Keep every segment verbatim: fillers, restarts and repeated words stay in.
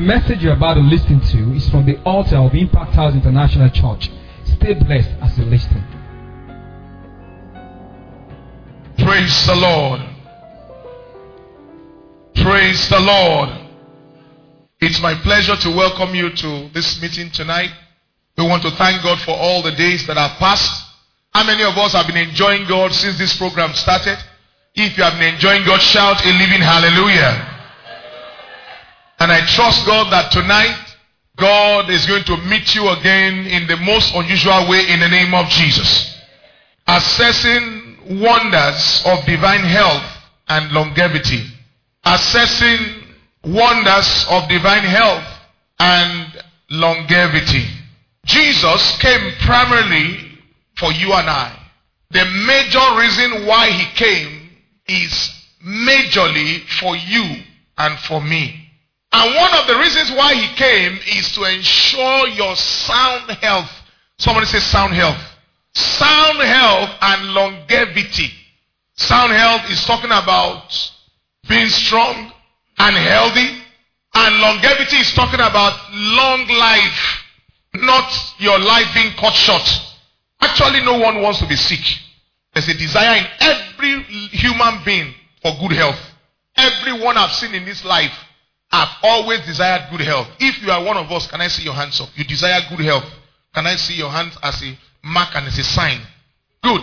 message you're about to listen to is from the altar of Impact House International Church. Stay blessed as you listen. Praise the Lord. Praise the Lord. It's my pleasure to welcome you to this meeting tonight. We want to thank God for all the days that have passed. How many of us have been enjoying God since this program started? If you have been enjoying God, shout a living hallelujah. And I trust God that tonight, God is going to meet you again in the most unusual way in the name of Jesus. Assessing wonders of divine health and longevity. Assessing wonders of divine health and longevity. Jesus came primarily for you and I. The major reason why he came is majorly for you and for me. And one of the reasons why he came is to ensure your sound health. Somebody say sound health. Sound health and longevity. Sound health is talking about being strong and healthy. And longevity is talking about long life. Not your life being cut short. Actually, no one wants to be sick. There's a desire in every human being for good health. Everyone I've seen in this life have always desired good health. If you are one of us, can I see your hands up? You desire good health. Can I see your hands as a mark and as a sign? Good.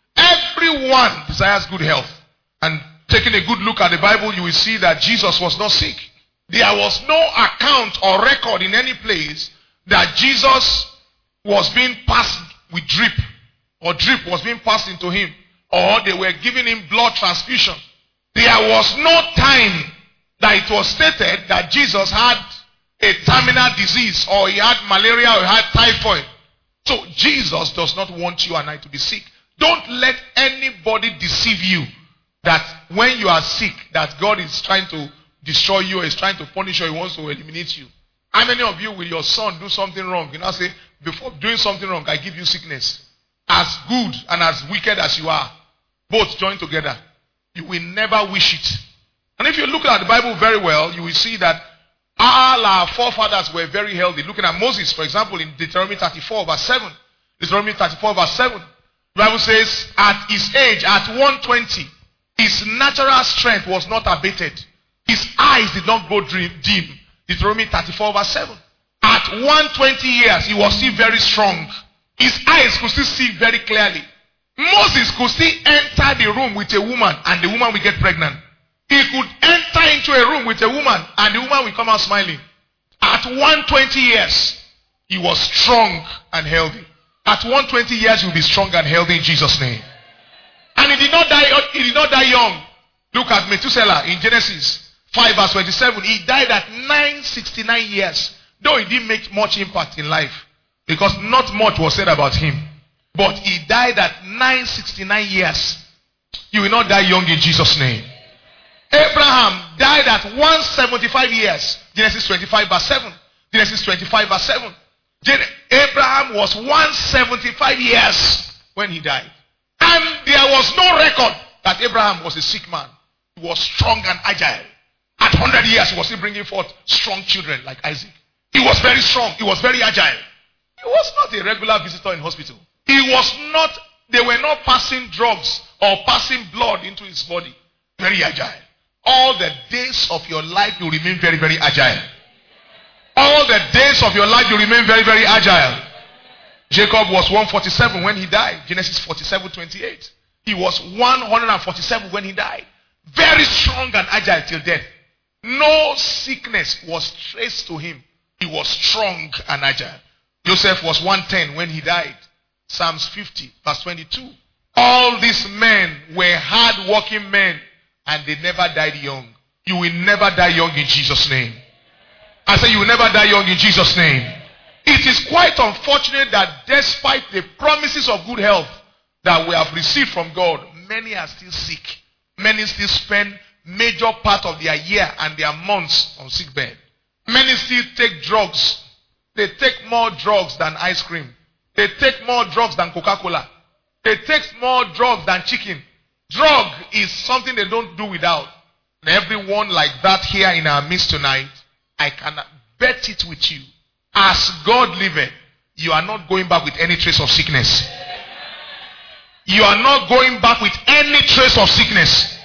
Everyone desires good health. And taking a good look at the Bible, you will see that Jesus was not sick. There was no account or record in any place that Jesus was being passed with drip, or drip was being passed into him, or they were giving him blood transfusion. There was no time that it was stated that Jesus had a terminal disease, or he had malaria, or he had typhoid. So Jesus does not want you and I to be sick. Don't let anybody deceive you that when you are sick, that God is trying to destroy you, or is trying to punish you, or he wants to eliminate you. How many of you will your son do something wrong? You know, say, before doing something wrong, I give you sickness. As good and as wicked as you are, both join together. You will never wish it. And if you look at the Bible very well, you will see that all our forefathers were very healthy. Looking at Moses, for example, in Deuteronomy thirty-four verse seven. Deuteronomy thirty-four verse seven. The Bible says, at his age, at one hundred twenty, his natural strength was not abated. His eyes did not go dim. Deuteronomy thirty-four verse seven. At one hundred twenty years, he was still very strong. His eyes could still see very clearly. Moses could still enter the room with a woman, and the woman will get pregnant. He could enter into a room with a woman, and the woman will come out smiling. At one hundred twenty years, he was strong and healthy. At one hundred twenty years, he will be strong and healthy in Jesus' name. And he did not die, he did not die young. Look at Methuselah in Genesis five verse twenty-seven. He died at nine hundred sixty-nine years. Though he didn't make much impact in life, because not much was said about him. But he died at nine hundred sixty-nine years. You will not die young in Jesus' name. Abraham died at one hundred seventy-five years. Genesis twenty-five verse seven. Genesis twenty-five verse seven. Abraham was one hundred seventy-five years when he died. And there was no record that Abraham was a sick man. He was strong and agile. At one hundred years, he was still bringing forth strong children like Isaac. He was very strong. He was very agile. He was not a regular visitor in hospital. He was not, they were not passing drugs or passing blood into his body. Very agile. All the days of your life, you remain very, very agile. All the days of your life, you remain very, very agile. Jacob was one hundred forty-seven when he died. Genesis forty-seven twenty-eight. He was one hundred forty-seven when he died. Very strong and agile till death. No sickness was traced to him. He was strong and agile. Joseph was one hundred ten when he died. Psalms fifty verse twenty-two. All these men were hard-working men, and they never died young. You will never die young in Jesus' name. I say you will never die young in Jesus' name. It is quite unfortunate that despite the promises of good health that we have received from God, many are still sick. Many still spend major part of their year and their months on sick bed. Many still take drugs. They take more drugs than ice cream. They take more drugs than Coca-Cola. They take more drugs than chicken. Drug is something they don't do without. And everyone like that here in our midst tonight, I can bet it with you. As God liveth, you are not going back with any trace of sickness. You are not going back with any trace of sickness.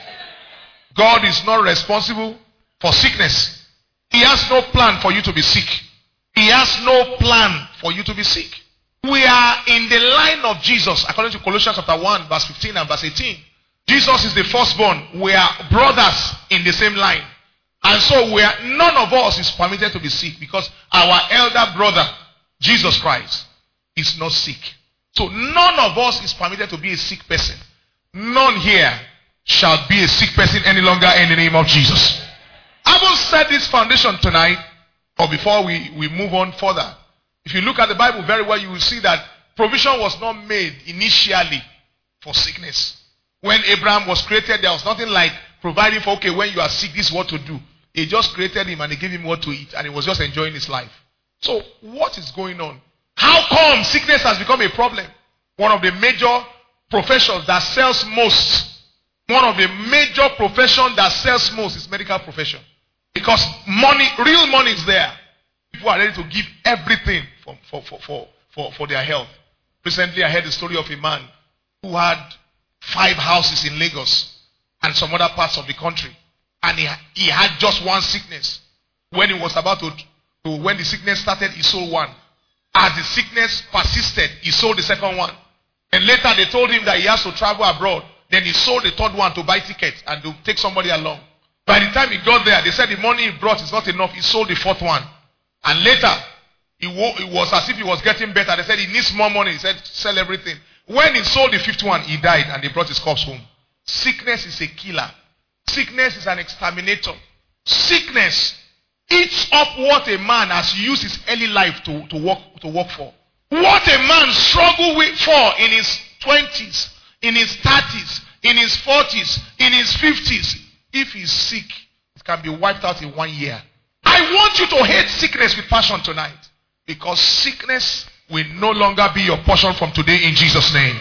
God is not responsible for sickness. He has no plan for you to be sick. He has no plan for you to be sick. We are in the line of Jesus, according to Colossians chapter one, verse fifteen and verse eighteen. Jesus is the firstborn. We are brothers in the same line. And so we are, none of us is permitted to be sick because our elder brother, Jesus Christ, is not sick. So none of us is permitted to be a sick person. None here shall be a sick person any longer in the name of Jesus. Having set this foundation tonight, or before we, we move on further, if you look at the Bible very well, you will see that provision was not made initially for sickness. When Abraham was created, there was nothing like providing for, okay, when you are sick, this is what to do. He just created him and he gave him what to eat and he was just enjoying his life. So what is going on? How come sickness has become a problem? One of the major professions that sells most, one of the major professions that sells most is medical profession. Because money, real money is there. People are ready to give everything for, for, for, for, for, for their health. Recently I heard the story of a man who had five houses in Lagos and some other parts of the country. And he, he had just one sickness. When he was about to, to, when the sickness started, he sold one. As the sickness persisted, he sold the second one. And later they told him that he has to travel abroad. Then he sold the third one to buy tickets and to take somebody along. By the time he got there, they said the money he brought is not enough. He sold the fourth one. And later, it was as if he was getting better. They said he needs more money. He said, sell everything. When he sold the fifth one, he died and they brought his corpse home. Sickness is a killer. Sickness is an exterminator. Sickness eats up what a man has used his early life to, to, work, to work for. What a man struggled with for in his twenties, in his thirties, in his forties, in his fifties. If he's sick, it can be wiped out in one year. I want you to hate sickness with passion tonight. Because sickness will no longer be your portion from today in Jesus' name.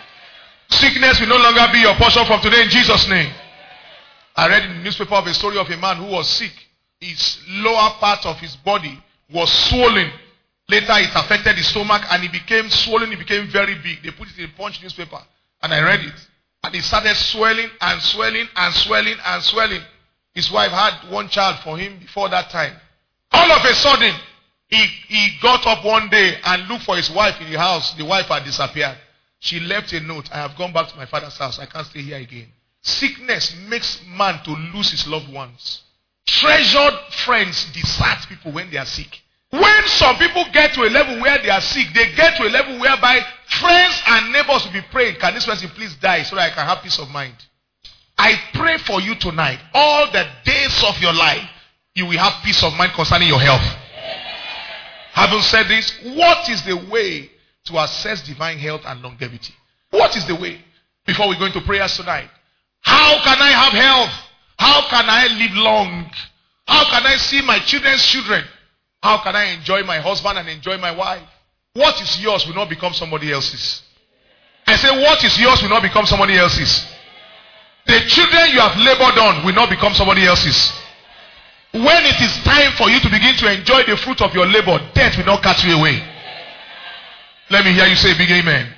Sickness will no longer be your portion from today in Jesus' name. I read in the newspaper of a story of a man who was sick. His lower part of his body was swollen. Later it affected his stomach and it became swollen, it became very big. They put it in a Punch newspaper and I read it. And it started swelling and swelling and swelling and swelling. His wife had one child for him before that time. All of a sudden, he, he got up one day and looked for his wife in the house. The wife had disappeared. She left a note. I have gone back to my father's house. I can't stay here again. Sickness makes man to lose his loved ones. Treasured friends desert people when they are sick. When some people get to a level where they are sick, they get to a level whereby friends and neighbors will be praying, can this person please die so that I can have peace of mind? I pray for you tonight, all the days of your life, you will have peace of mind concerning your health. Having said this, what is the way to assess divine health and longevity? What is the way? Before we go into prayers tonight, how can I have health? How can I live long? How can I see my children's children? How can I enjoy my husband and enjoy my wife? What is yours will not become somebody else's. I say what is yours will not become somebody else's. The children you have labored on will not become somebody else's. When it is time for you to begin to enjoy the fruit of your labor, death will not catch you away. Let me hear you say big amen.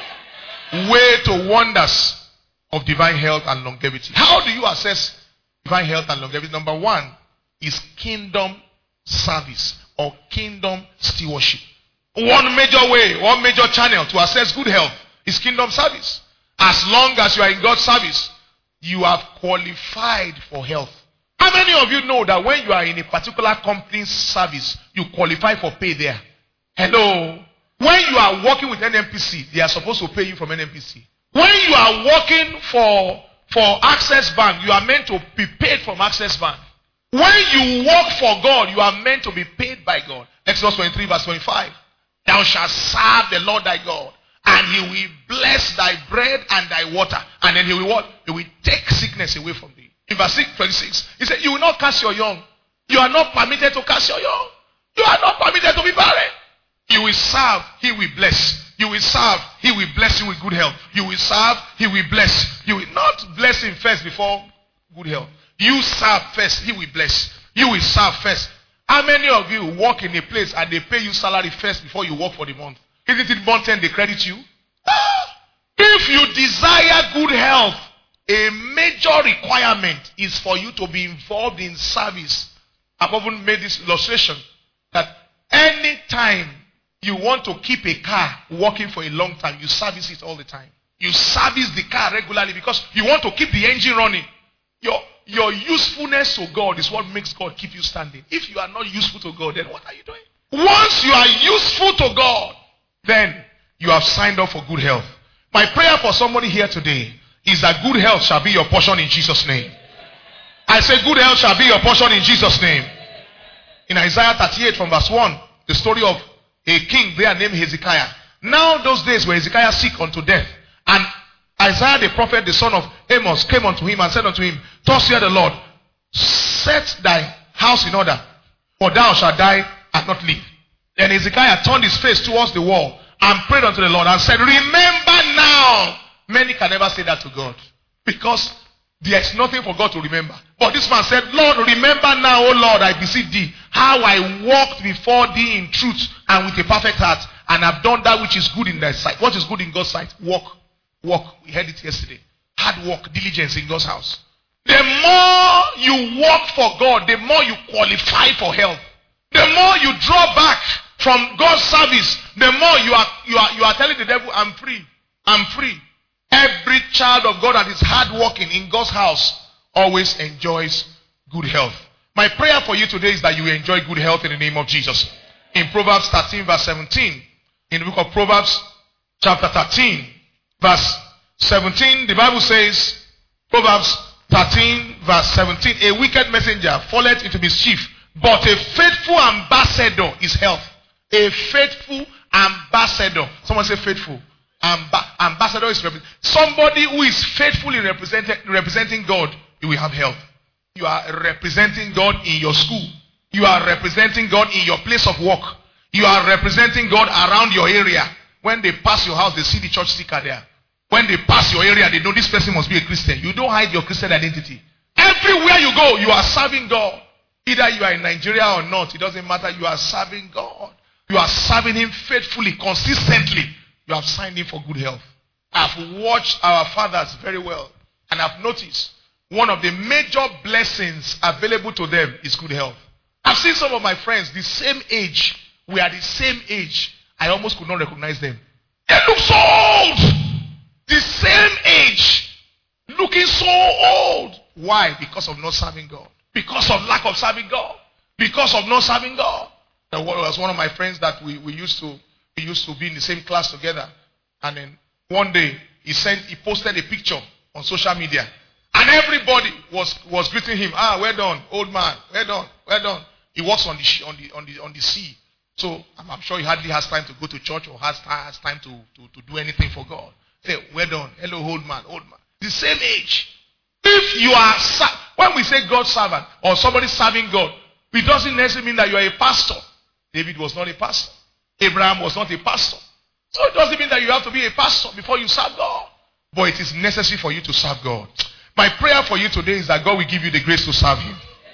Way to wonders of divine health and longevity. How do you assess divine health and longevity? Number one is kingdom service or kingdom stewardship. One major way, one major channel to assess good health is kingdom service. As long as you are in God's service, you have qualified for health. How many of you know that when you are in a particular company's service, you qualify for pay there? Hello? When you are working with N M P C, they are supposed to pay you from N M P C. When you are working for, for Access Bank, you are meant to be paid from Access Bank. When you work for God, you are meant to be paid by God. Exodus twenty-three verse twenty-five. Thou shalt serve the Lord thy God, and he will bless thy bread and thy water. And then he will what? He will take sickness away from thee. In verse twenty-six, he said, you will not cast your young. You are not permitted to cast your young. You are not permitted to be barren. You will serve, he will bless. You will serve, he will bless you with good health. You will serve, he will bless. You will not bless him first before good health. You serve first, he will bless. You will serve first. How many of you work in a place and they pay you salary first before you work for the month? Isn't it month end they credit you? If you desire good health, a major requirement is for you to be involved in service. I've often made this illustration that anytime you want to keep a car working for a long time, you service it all the time. You service the car regularly because you want to keep the engine running. Your, your usefulness to God is what makes God keep you standing. If you are not useful to God, then what are you doing? Once you are useful to God, then you have signed up for good health. My prayer for somebody here today is that good health shall be your portion in Jesus' name. I say good health shall be your portion in Jesus' name. In Isaiah thirty-eight from verse one, the story of a king there named Hezekiah. Now those days were Hezekiah sick unto death. And Isaiah the prophet, the son of Amos, came unto him and said unto him, Thus saith the Lord, set thy house in order, for thou shalt die and not live. Then Hezekiah turned his face towards the wall and prayed unto the Lord and said, Remember now. Many can never say that to God because there is nothing for God to remember. But this man said, Lord, remember now, O Lord, I beseech thee, how I walked before thee in truth and with a perfect heart, and have done that which is good in thy sight. What is good in God's sight? Walk. Walk. We heard it yesterday. Hard work, diligence in God's house. The more you work for God, the more you qualify for help. The more you draw back from God's service, the more you are you are you are telling the devil, I'm free. I'm free. Every child of God that is hard working in God's house always enjoys good health. My prayer for you today is that you enjoy good health in the name of Jesus. In Proverbs thirteen verse seventeen, in the book of Proverbs chapter thirteen verse seventeen, the Bible says, Proverbs thirteen verse seventeen, a wicked messenger falleth into mischief, but a faithful ambassador is health. A faithful ambassador. Someone say faithful. Amba- ambassador is rep- somebody who is faithful in representing, representing God. You will have health. You are representing God in your school. You are representing God in your place of work. You are representing God around your area. When they pass your house, they see the church sticker there. When they pass your area, they know this person must be a Christian. You don't hide your Christian identity. Everywhere you go, you are serving God. Either you are in Nigeria or not, it doesn't matter. You are serving God. You are serving Him faithfully, consistently. You have signed in for good health. I've watched our fathers very well, and I've noticed one of the major blessings available to them is good health. I've seen some of my friends, the same age, we are the same age, I almost could not recognize them. They look so old! The same age, looking so old. Why? Because of not serving God. Because of lack of serving God. Because of not serving God. There was one of my friends that we, we used to we used to be in the same class together. And then one day he sent he posted a picture on social media. And everybody was, was greeting him. Ah, well done, old man. Well done, well done. He works on the on the on the on the sea. So I'm, I'm sure he hardly has time to go to church or has, has time to, to, to do anything for God. Say, well done. Hello, old man, old man. The same age. If you are, when we say God's servant or somebody serving God, it doesn't necessarily mean that you are a pastor. David was not a pastor. Abraham was not a pastor. So it doesn't mean that you have to be a pastor before you serve God. But it is necessary for you to serve God. My prayer for you today is that God will give you the grace to serve Him.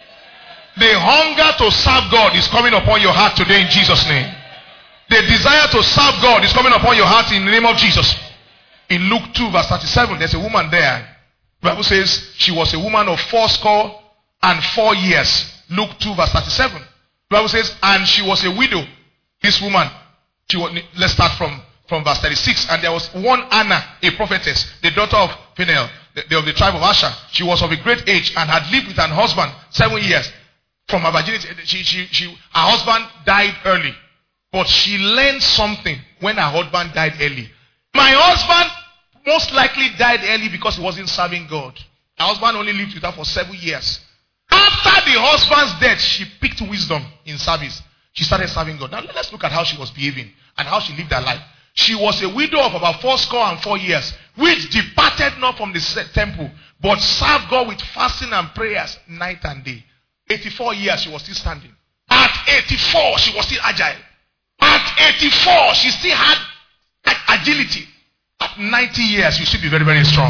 The hunger to serve God is coming upon your heart today in Jesus' name. The desire to serve God is coming upon your heart in the name of Jesus. In Luke two verse thirty-seven, there's a woman there. The Bible says she was a woman of fourscore and four years. Luke two verse thirty-seven. The Bible says, and she was a widow. This woman, she was, let's start from, from verse thirty-six. And there was one Anna, a prophetess, the daughter of Phinehas, the, the, of the tribe of Asher. She was of a great age and had lived with her husband seven years. From her virginity, she, she, she, her husband died early. But she learned something when her husband died early. My husband most likely died early because he wasn't serving God. Her husband only lived with her for seven years. After the husband's death, she picked wisdom in service. She started serving God. Now let's look at how she was behaving and how she lived her life. She was a widow of about fourscore and four years, which departed not from the temple, but served God with fasting and prayers night and day. eighty-four years, she was still standing. At eighty-four, she was still agile. At eighty-four, she still had agility. At ninety years, you still be very, very strong.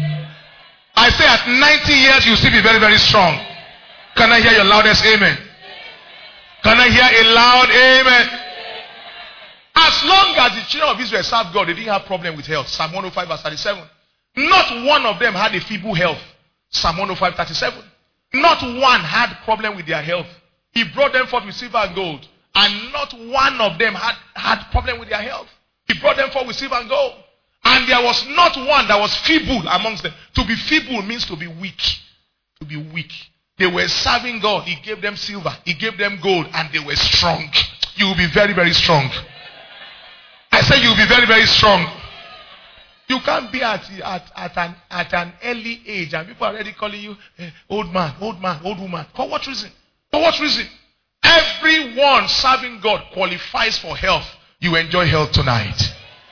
I say at ninety years, you still be very, very strong. Can I hear your loudest amen? Can I hear a loud amen? As long as the children of Israel served God, they didn't have problem with health. Psalm one oh five verse thirty-seven. Not one of them had a feeble health. Psalm one oh five thirty-seven. Not one had problem with their health. He brought them forth with silver and gold. And not one of them had, had problem with their health. He brought them forth with silver and gold. And there was not one that was feeble amongst them. To be feeble means to be weak. To be weak. They were serving God. He gave them silver. He gave them gold. And they were strong. You will be very, very strong. I said you will be very, very strong. You can't be at, at, at, an, at an early age and people are already calling you eh, old man, old man, old woman. For what reason? For what reason? Everyone serving God qualifies for health. You enjoy health tonight.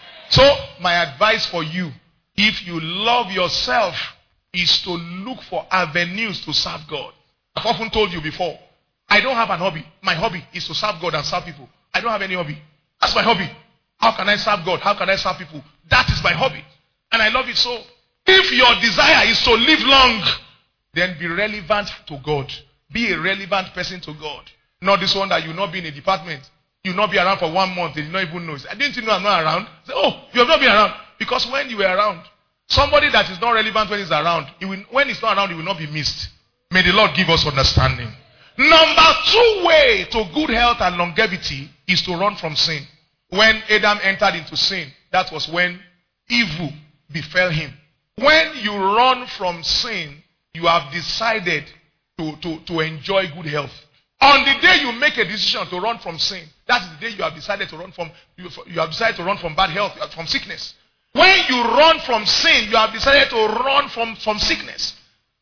So my advice for you, if you love yourself, is to look for avenues to serve God. I've often told you before, I don't have an hobby. My hobby is to serve God and serve people. I don't have any hobby. That's my hobby. How can I serve God? How can I serve people? That is my hobby. And I love it so. If your desire is to live long, then be relevant to God. Be a relevant person to God. Not this one that you will not be in a department. You will not be around for one month. They did not even know. I didn't you know I'm not around? Say, oh, you have not been around. Because when you were around, somebody that is not relevant when he's around, he will, when he's not around, he will not be missed. May the Lord give us understanding. Number two way to good health and longevity is to run from sin. When Adam entered into sin, that was when evil befell him. When you run from sin, you have decided to, to, to enjoy good health. On the day you make a decision to run from sin, that is the day you have decided to run from you, you have decided to run from bad health, from sickness. When you run from sin, you have decided to run from, from sickness.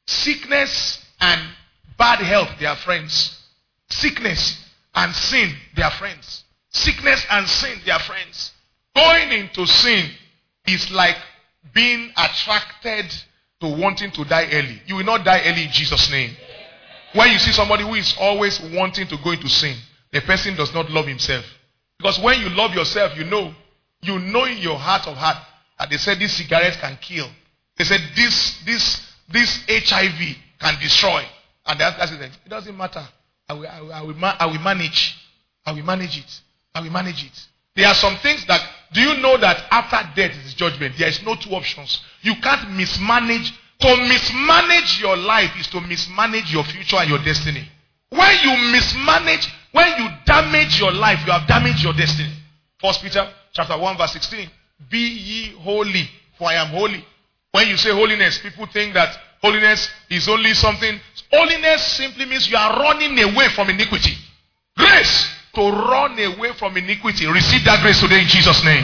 Sickness and bad health, they are friends. Sickness and sin, they are friends. Sickness and sin, they are friends. Going into sin is like being attracted to wanting to die early. You will not die early in Jesus' name. When you see somebody who is always wanting to go into sin, the person does not love himself. Because when you love yourself, you know, you know in your heart of heart that they said this cigarette can kill. They said this, this, this H I V can destroy. And the answer is, it doesn't matter. I will, I will, I will, ma- I will manage. I will manage it. I will manage it. There are some things that, do you know that after death is judgment? There is no two options. You can't mismanage. To mismanage your life is to mismanage your future and your destiny. When you mismanage, when you damage your life, you have damaged your destiny. First Peter chapter one verse sixteen. Be ye holy, for I am holy. When you say holiness, people think that holiness is only something. Holiness simply means you are running away from iniquity. Grace. To run away from iniquity. Receive that grace today in Jesus' name.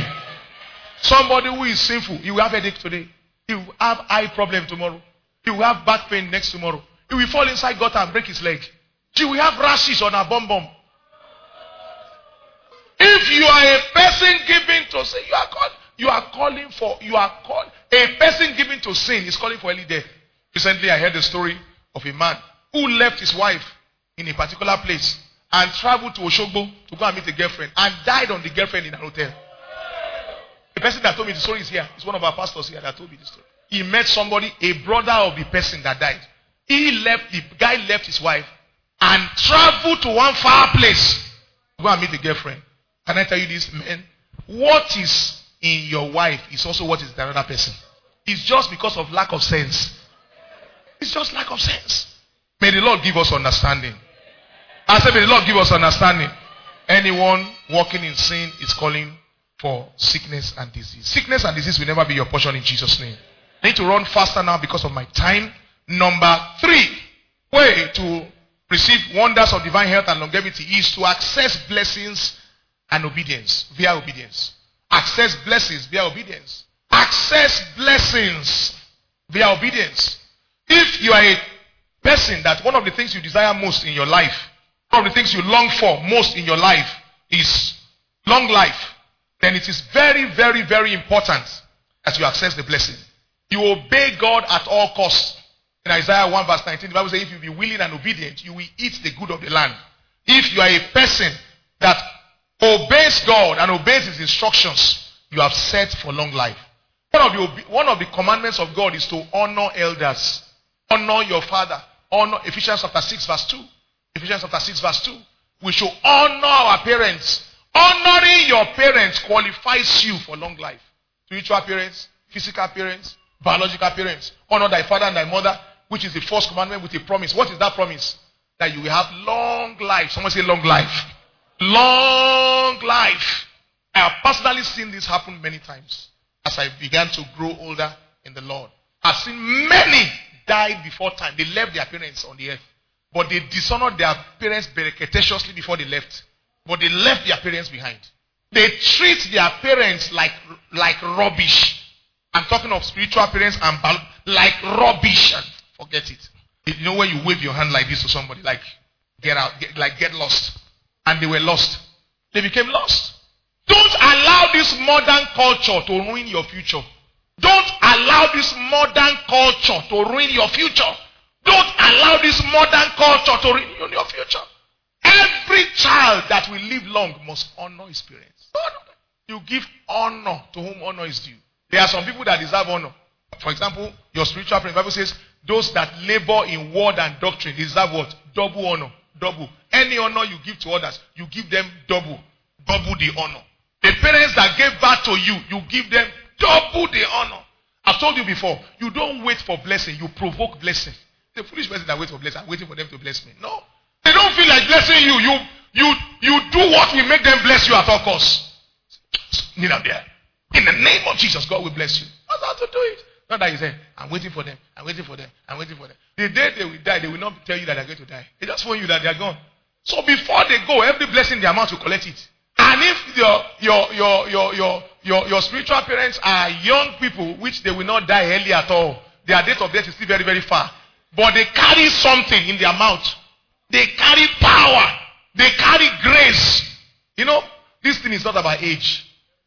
Somebody who is sinful, he will have headache today. He will have eye problem tomorrow. He will have back pain next tomorrow. He will fall inside gutter and break his leg. He will have rashes on a bum bum. If you are a person given to sin, you are called, you are calling for, you are called, a person given to sin is calling for early death. Recently I heard the story of a man who left his wife in a particular place and traveled to Oshogbo to go and meet a girlfriend and died on the girlfriend in an hotel. The person that told me the story is here. It's one of our pastors here that told me the story. He met somebody, a brother of the person that died. He left, the guy left his wife and traveled to one far place to go and meet the girlfriend. Can I tell you this, man? What is in your wife is also what is in another person. It's just because of lack of sense. It's just lack of sense. May the Lord give us understanding. I said, may the Lord give us understanding. Anyone walking in sin is calling for sickness and disease. Sickness and disease will never be your portion in Jesus' name. I need to run faster now because of my time. Number three way to receive wonders of divine health and longevity is to access blessings and obedience via obedience. Access blessings via obedience. Access blessings via obedience. If you are a person that one of the things you desire most in your life, one of the things you long for most in your life is long life, then it is very, very, very important that you access the blessing. You obey God at all costs. In Isaiah one verse nineteen, the Bible says, if you be willing and obedient, you will eat the good of the land. If you are a person that obeys God and obeys His instructions, you have set for long life. One of the, one of the commandments of God is to honor elders. Honor your father. Honor Ephesians chapter six verse two. Ephesians chapter six verse two. We should honor our parents. Honoring your parents qualifies you for long life. Spiritual parents, physical parents, biological parents. Honor thy father and thy mother, which is the first commandment with a promise. What is that promise? That you will have long life. Someone say long life. Long life. I have personally seen this happen many times as I began to grow older in the Lord. I've seen many die before time. They left their parents on the earth. But they dishonored their parents beneficentiously before they left. But they left their parents behind. They treat their parents like, like rubbish. I'm talking of spiritual parents and like rubbish. And forget it. You know when you wave your hand like this to somebody, like get out, get, like get lost. And they were lost. They became lost. Don't allow this modern culture to ruin your future. Don't allow this modern culture to ruin your future. Don't allow this modern culture to ruin your future. Every child that will live long must honor his parents. You give honor to whom honor is due. There are some people that deserve honor. For example, your spiritual parents, the Bible says, those that labor in word and doctrine deserve what? Double honor. Double. Any honor you give to others, you give them double. Double the honor. The parents that gave birth to you, you give them double the honor. I've told you before, you don't wait for blessing, you provoke blessing. The foolish person that waits for blessing, I'm waiting for them to bless me. No. They don't feel like blessing you. You you you do what will make them bless you at all costs. Kneel up there. In the name of Jesus, God will bless you. That's how to do it. Not that you say, I'm waiting for them, I'm waiting for them, I'm waiting for them. The day they will die, they will not tell you that they're going to die. They just warn you that they are gone. So before they go, every blessing they amount to collect it. And if your your your your your your, your spiritual parents are young people, which they will not die early at all, their date of death is still very, very far. But they carry something in their mouth. They carry power. They carry grace. You know, this thing is not about age.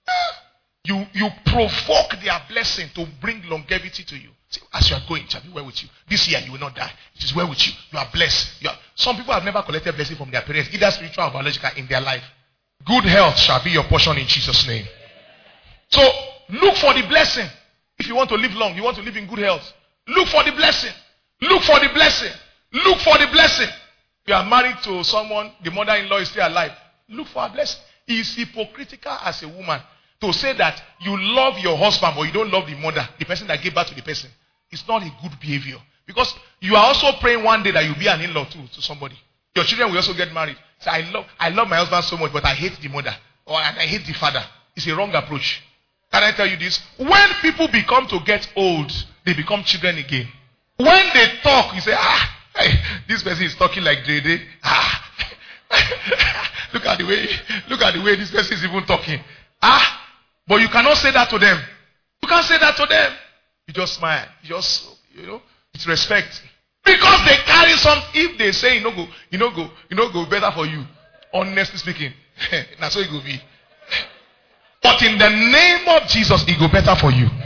You, you provoke their blessing to bring longevity to you. See, as you are going, it shall be well with you. This year you will not die. It is well with you. You are blessed. You are, some people have never collected blessing from their parents, either spiritual or biological, in their life. Good health shall be your portion in Jesus' name. So, look for the blessing. If you want to live long, you want to live in good health. Look for the blessing. Look for the blessing. Look for the blessing. You are married to someone, the mother-in-law is still alive. Look for a blessing. It's hypocritical as a woman to say that you love your husband but you don't love the mother, the person that gave birth to the person. It's not a good behavior. Because you are also praying one day that you'll be an in-law too to somebody. Your children will also get married. So I love I love my husband so much, but I hate the mother. Or I hate the father. It's a wrong approach. Can I tell you this? When people become to get old, they become children again. When they talk, you say, ah, hey, this person is talking like J D. Ah. look at the way, look at the way this person is even talking. Ah, but you cannot say that to them. You can't say that to them. You just smile. You just, you know, it's respect. Because they carry some, if they say, you know, go, you know, go, you know, go better for you. Honestly speaking. That's what it will be. But in the name of Jesus, it will better for you.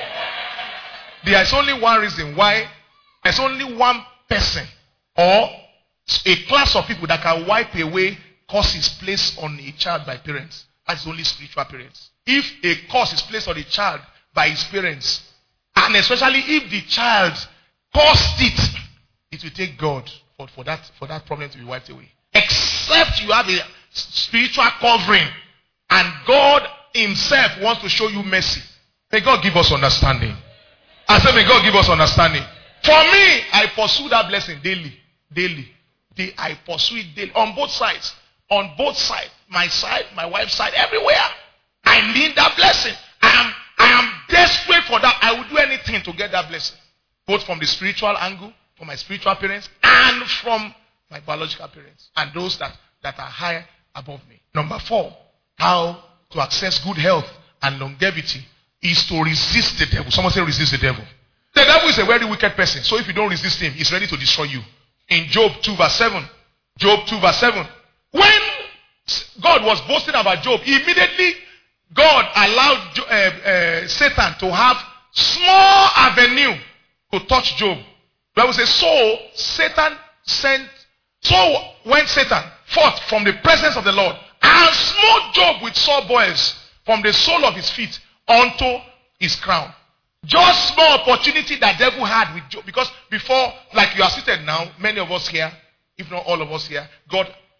There is only one reason why. There's only one person or a class of people that can wipe away curses placed on a child by parents. That's only spiritual parents. If a curse is placed on a child by his parents, and especially if the child caused it, it will take God for, for, that, for that problem to be wiped away. Except you have a spiritual covering and God himself wants to show you mercy. May God give us understanding. I said, may God give us understanding. For me, I pursue that blessing daily. Daily. I pursue it daily. On both sides. On both sides. My side, my wife's side, everywhere. I need that blessing. I am, I am desperate for that. I will do anything to get that blessing. Both from the spiritual angle, from my spiritual parents, and from my biological parents. And those that, that are higher above me. Number four, how to access good health and longevity is to resist the devil. Someone say resist the devil. The devil is a very wicked person. So if you don't resist him, he's ready to destroy you. In Job two verse seven. Job two verse seven. When God was boasting about Job, immediately God allowed uh, uh, Satan to have small avenue to touch Job. The Bible says, so Satan sent, so went Satan forth from the presence of the Lord and smote Job with sore boils from the sole of his feet unto his crown. Just small opportunity that devil had with Job. Because before, like you are seated now, many of us here, if not all of us here, God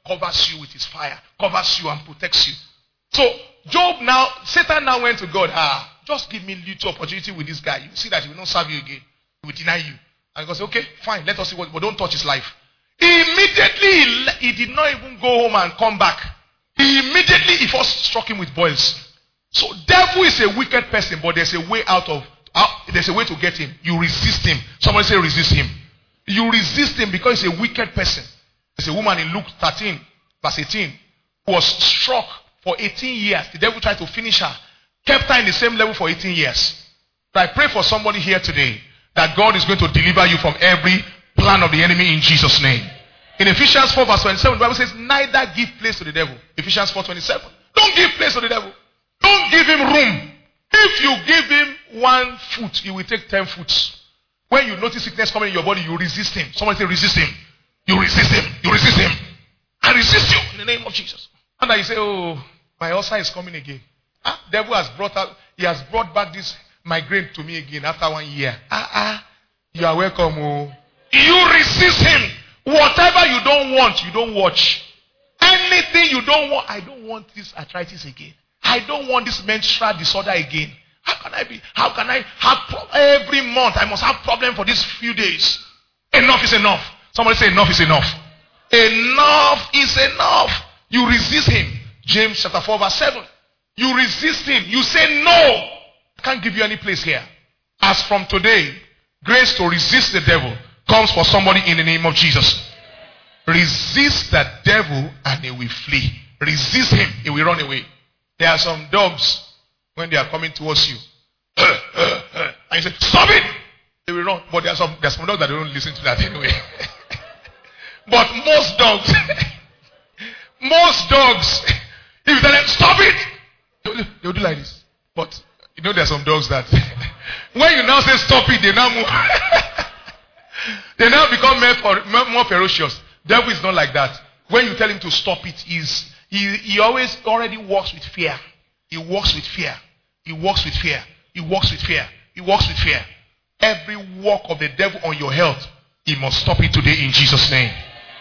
covers you with his fire, covers you and protects you. So Job now, Satan now went to God, ah, just give me little opportunity with this guy. You see that he will not serve you again. He will deny you. And God said, okay, fine, let us see what, but don't touch his life. Immediately, he, he did not even go home and come back. He immediately, he first struck him with boils. So devil is a wicked person, but there's a way out of, uh, there's a way to get him. You resist him. Somebody say resist him. You resist him because he's a wicked person. There's a woman in Luke thirteen, verse eighteen, who was struck for eighteen years. The devil tried to finish her. Kept her in the same level for eighteen years. But I pray for somebody here today that God is going to deliver you from every plan of the enemy in Jesus' name. In Ephesians four verse twenty-seven, the Bible says, neither give place to the devil. Ephesians four twenty-seven. Don't give place to the devil. Don't give him room. If you give him one foot, he will take ten foot. When you notice sickness coming in your body, you resist him. Somebody say resist him. You resist him. You resist him. I resist you in the name of Jesus. And then you say, oh, my ulcer is coming again. Ah, devil has brought out, he has brought back this migraine to me again after one year. Ah, ah, you are welcome. Oh. You resist him. Whatever you don't want, you don't watch. Anything you don't want, I don't want this arthritis again. I don't want this menstrual disorder again. How can I be? How can I have pro- every month? I must have problem for these few days. Enough is enough. Somebody say enough is enough. Enough is enough. You resist him. James chapter four verse seven. You resist him. You say no. I can't give you any place here. As from today, grace to resist the devil comes for somebody in the name of Jesus. Resist the devil and he will flee. Resist him, he will run away. There are some dogs when they are coming towards you. And you say, stop it! They will run. But there are some, there are some dogs that don't listen to that anyway. But most dogs, most dogs, if you tell them, stop it! They'll, they'll do like this. But you know there are some dogs that when you now say stop it, they now move. They now become more, more ferocious. Devil is not like that. When you tell him to stop it, he's, he, he always already walks with fear. He walks with fear. He walks with fear. He walks with fear. He walks with fear. Every walk of the devil on your health, he must stop it today in Jesus' name.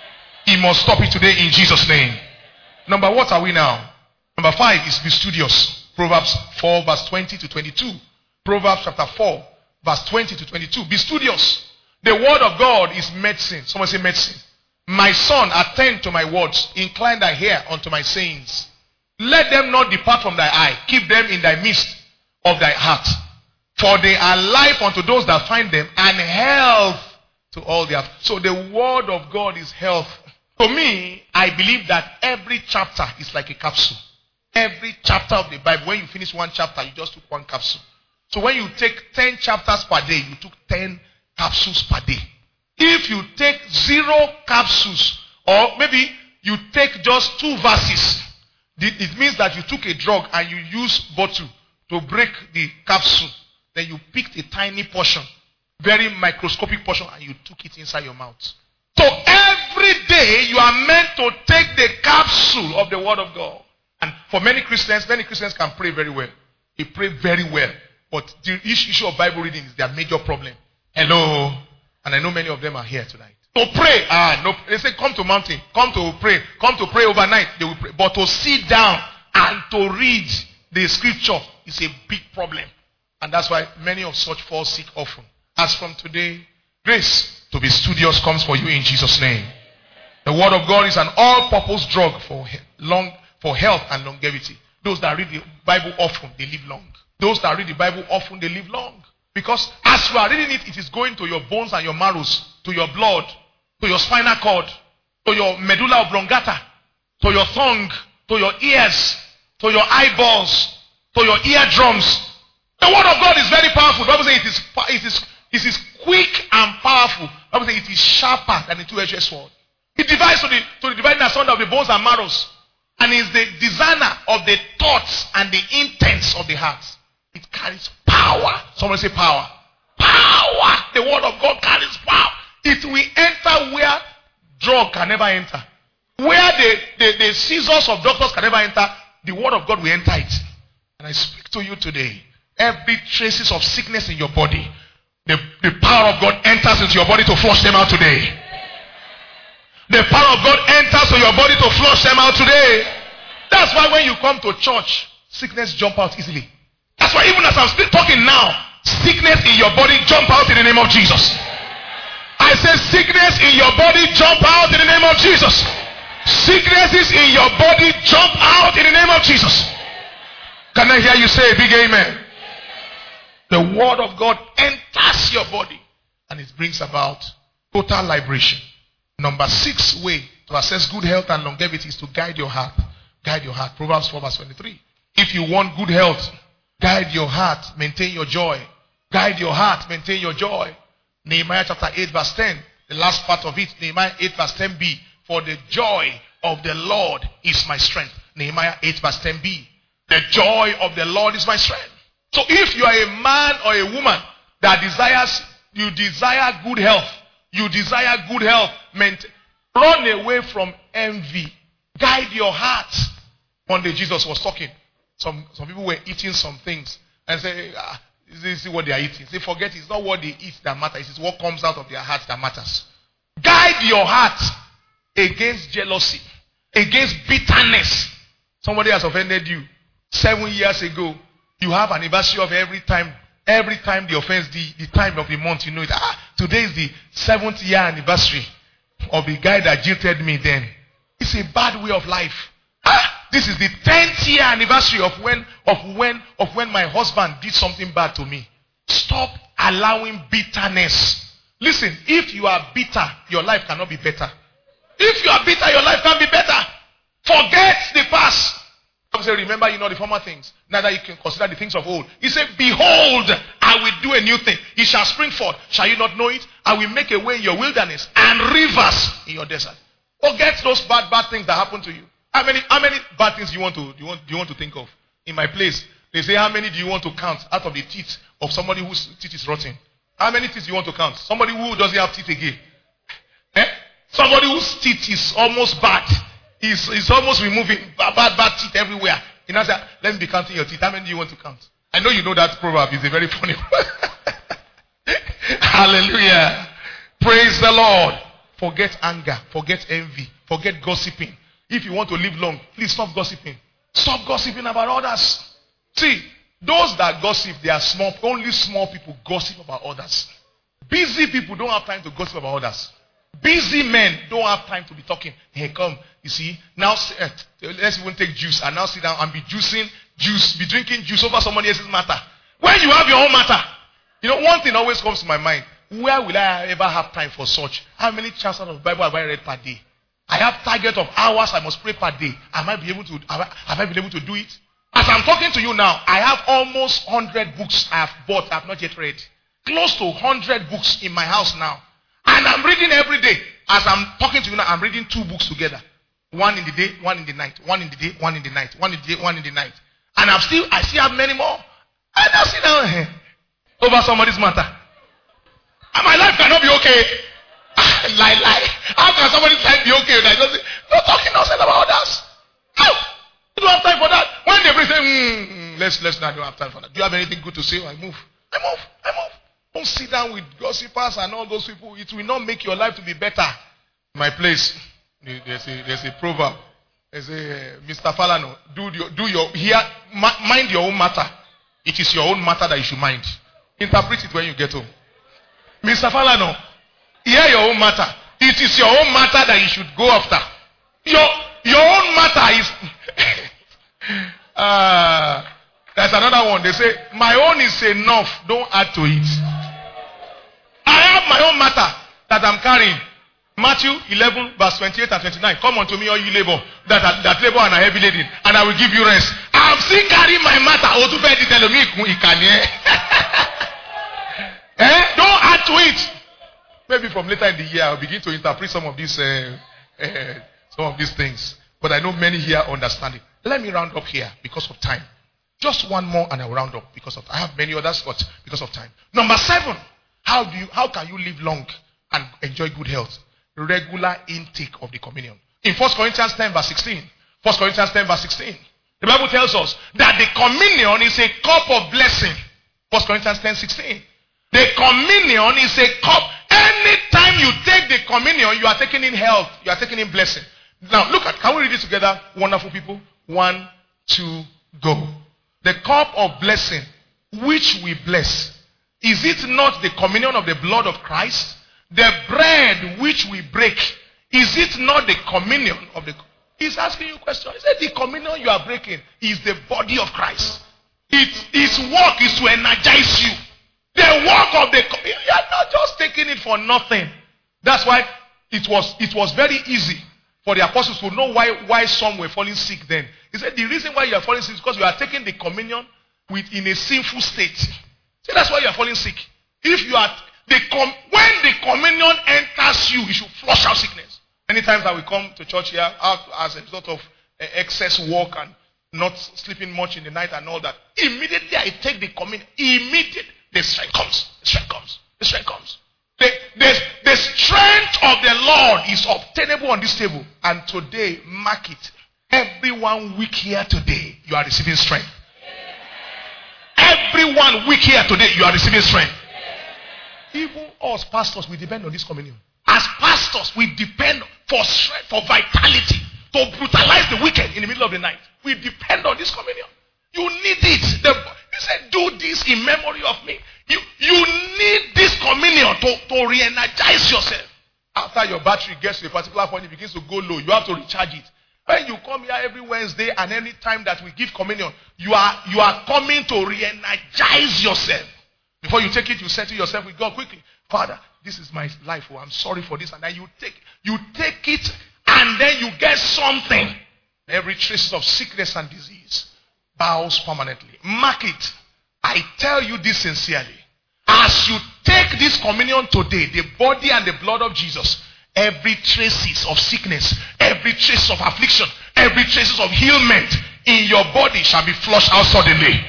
He must stop it today in Jesus' name. Number what are we now? Number five is be studious. Proverbs four verse twenty to twenty-two. Proverbs chapter four verse twenty to twenty-two. Be studious. The word of God is medicine. Someone say medicine. My son, attend to my words. Incline thy ear unto my sayings. Let them not depart from thy eye. Keep them in thy midst of thy heart. For they are life unto those that find them, and health to all their. So the word of God is health. For me, I believe that every chapter is like a capsule. Every chapter of the Bible, when you finish one chapter, you just took one capsule. So when you take ten chapters per day, you took ten capsules per day. If you take zero capsules, or maybe you take just two verses, it means that you took a drug and you used bottle to break the capsule. Then you picked a tiny portion, very microscopic portion, and you took it inside your mouth. So every day you are meant to take the capsule of the word of God. And for many Christians, many Christians can pray very well. They pray very well. But the issue of Bible reading is their major problem. Hello? And I know many of them are here tonight. To pray, ah, no, they say come to mountain, come to pray, come to pray overnight, they will pray. But to sit down and to read the scripture is a big problem. And that's why many of such fall sick often. As from today, grace to be studious comes for you in Jesus' name. The word of God is an all-purpose drug for long, for health and longevity. Those that read the Bible often, they live long. Those that read the Bible often, they live long. Because as you are reading it, it is going to your bones and your marrows, to your blood, to your spinal cord, to your medulla oblongata, to your tongue, to your ears, to your eyeballs, to your eardrums. The word of God is very powerful. The Bible says it is, it is, it is quick and powerful. The Bible says it is sharper than a two-edged sword. It divides to the, to the dividing asunder of the bones and marrows. And is the designer of the thoughts and the intents of the heart. It carries power. Someone say power. Power. The word of God carries power. It will enter where drug can never enter. Where the, the, the scissors of doctors can never enter, the word of God will enter it. And I speak to you today. Every traces of sickness in your body, the, the power of God enters into your body to flush them out today. The power of God enters to your body to flush them out today. That's why when you come to church, sickness jump out easily. That's why even as I'm still talking now, sickness in your body jump out in the name of Jesus. I say sickness in your body jump out in the name of Jesus. Sicknesses in your body jump out in the name of Jesus. Can I hear you say a big amen? The word of God enters your body and it brings about total liberation. Number six way to assess good health and longevity is to guide your heart. Guide your heart. Proverbs four verse twenty-three. If you want good health, guide your heart, maintain your joy. Guide your heart, maintain your joy. Nehemiah chapter eight verse ten. The last part of it, Nehemiah eight verse ten b. For the joy of the Lord is my strength. Nehemiah eight verse ten b. The joy of the Lord is my strength. So if you are a man or a woman that desires, you desire good health, you desire good health, maintain, run away from envy. Guide your heart. One day Jesus was talking. Some, some people were eating some things and say, ah, this is what they are eating. They forget it's not what they eat that matters. It's what comes out of their hearts that matters. Guide your heart against jealousy, against bitterness. Somebody has offended you seven years ago. You have an anniversary of every time, every time the offense, the, the time of the month, you know it. Ah, today is the seventh year anniversary of the guy that jilted me then. It's a bad way of life. Ah, this is the tenth year anniversary of when, of when, of when my husband did something bad to me. Stop allowing bitterness. Listen, if you are bitter, your life cannot be better. If you are bitter, your life can't be better. Forget the past. I say, remember you know the former things. Neither you can consider the things of old. He said, behold, I will do a new thing. It shall spring forth. Shall you not know it? I will make a way in your wilderness and rivers in your desert. Forget those bad, bad things that happen to you. How many, how many bad things do you want to, do you want, do you want to think of? In my place, they say, how many do you want to count out of the teeth of somebody whose teeth is rotten? How many teeth do you want to count? Somebody who doesn't have teeth again. Eh? Somebody whose teeth is almost bad. He's, he's almost removing bad, bad, bad teeth everywhere. You know, say, let me be counting your teeth. How many do you want to count? I know you know that proverb is a very funny one. Hallelujah. Praise the Lord. Forget anger. Forget envy. Forget gossiping. If you want to live long, please stop gossiping. Stop gossiping about others. See, those that gossip, they are small. Only small people gossip about others. Busy people don't have time to gossip about others. Busy men don't have time to be talking. Hey, come. You see, now uh, let's even take juice and now sit down and be juicing juice, be drinking juice over somebody else's matter. When you have your own matter, you know, one thing always comes to my mind. Where will I ever have time for such? How many chapters of the Bible have I read per day? I have target of hours I must pray per day. Am I be able to? Have I, have I been able to do it? As I'm talking to you now, I have almost one hundred books I have bought. I have not yet read. Close to one hundred books in my house now. And I'm reading every day. As I'm talking to you now, I'm reading two books together. One in the day, one in the night. One in the day, one in the night. One in the day, one in the night. And I'm still, I still have many more. And I sit down here over somebody's matter. And my life cannot be okay. Lie, lie. How can somebody's life be okay? Like, just, not talking nonsense about others. No. You don't have time for that. When they bring, say, mm, let's, let's not, I don't have time for that. Do you have anything good to say? I move. I move. I move. Don't sit down with gossipers and all those people. It will not make your life to be better. My place, there's a, there's a proverb. There's a, uh, Mister Falano, do your, do your, here, mind your own matter. It is your own matter that you should mind. Interpret it when you get home. Mister Falano, hear your own matter. It is your own matter that you should go after. Your, your own matter is, uh, there's another one. They say, my own is enough. Don't add to it. I have my own matter that I'm carrying. Matthew eleven, verse twenty-eight and twenty-nine. Come unto me, all you labor, that, that, that labor and are heavy laden, and I will give you rest. I'm still carrying my matter. eh? Don't add to it. Maybe from later in the year, I'll begin to interpret some of these, uh, uh, some of these things. But I know many here understand it. Let me round up here because of time. Just one more and I'll round up because of I have many others, but because of time. Number seven, how do you how can you live long and enjoy good health? Regular intake of the communion. In First Corinthians ten, verse sixteen. First Corinthians ten, verse sixteen. The Bible tells us that the communion is a cup of blessing. First Corinthians ten, sixteen. The communion is a cup. anytime you take the communion, you are taking in health, you are taking in blessing. Now, look at, can we read this together? Wonderful people. One, two, go. The cup of blessing, which we bless, is it not the communion of the blood of Christ? The bread which we break, is it not the communion of the... He's asking you a question. He said the communion you are breaking is the body of Christ. It, its work is to energize you. The work of the... You are not just taking it for nothing. That's why it was, it was very easy for the apostles to know why, why some were falling sick then. He said the reason why you are falling sick is because you are taking the communion with, in a sinful state. See, that's why you are falling sick. If you are... The com, when the communion enters you, it should flush out sickness. Many times that we come to church here out as a result of uh, excess work and not sleeping much in the night and all that. Immediately I take the communion. Immediately the strength comes. The strength comes. The strength comes. The, the, the strength of the Lord is obtainable on this table. And today, mark it. Everyone weak here today, you are receiving strength. Everyone weak here today, you are receiving strength. Even us pastors, we depend on this communion. As pastors, we depend for strength, for vitality, to brutalize the wicked in the middle of the night. We depend on this communion. You need it. The, he said, do this in memory of me. You, you need this communion to, to re-energize yourself. After your battery gets to a particular point, it begins to go low. You have to recharge it. When you come here every Wednesday and any time that we give communion, you are, you are coming to re-energize yourself. Before you take it, you settle yourself with God quickly. Father, this is my life. Oh, I'm sorry for this. And then you take, you take it and then you get something. Every trace of sickness and disease bows permanently. Mark it. I tell you this sincerely. As you take this communion today, the body and the blood of Jesus, every traces of sickness, every trace of affliction, every traces of ailment in your body shall be flushed out suddenly.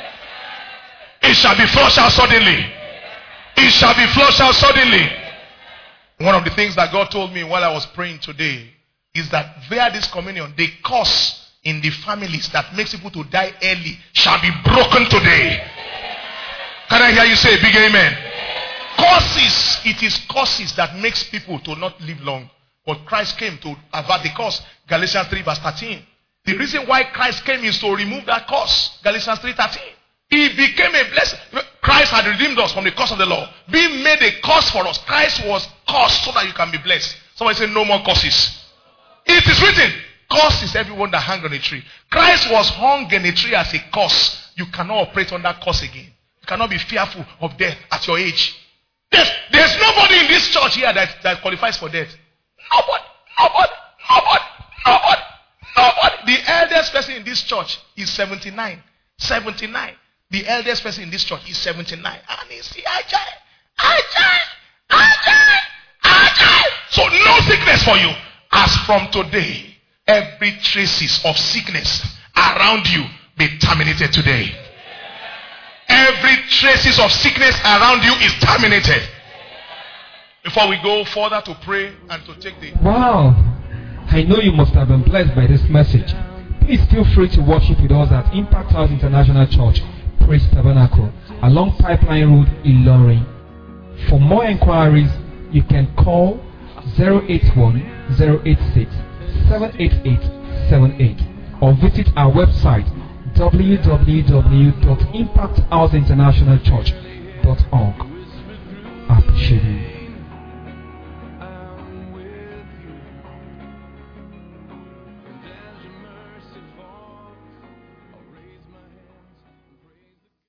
It shall be flushed out suddenly. It shall be flushed out suddenly. One of the things that God told me while I was praying today is that via this communion, the curse in the families that makes people to die early shall be broken today. Can I hear you say a big amen? Curses, it is curses that makes people to not live long. But Christ came to avert the curse. Galatians three verse thirteen. The reason why Christ came is to remove that curse. Galatians three thirteen. He became a blessing. Christ had redeemed us from the curse of the law. Being made a curse for us. Christ was cursed so that you can be blessed. Somebody say no more curses. It is written. Curse is everyone that hung on a tree. Christ was hung in a tree as a curse. You cannot operate on that curse again. You cannot be fearful of death at your age. There's, there's nobody in this church here that, that qualifies for death. Nobody. Nobody. Nobody. Nobody. Nobody. The eldest person in this church is seventy-nine. seventy-nine. The eldest person in this church is seventy-nine. And he's agile, agile, agile, agile. So no sickness for you. As from today, every traces of sickness around you be terminated today. Every traces of sickness around you is terminated. Before we go further to pray and to take the... Wow. I know you must have been blessed by this message. Please feel free to worship with us at Impact House International Church, Praise Tabernacle, along Pipeline Road, Ilorin. For more inquiries, you can call zero eight one, zero eight six, seven eight eight seven eight or visit our website w w w dot impact house international church dot org. I appreciate you.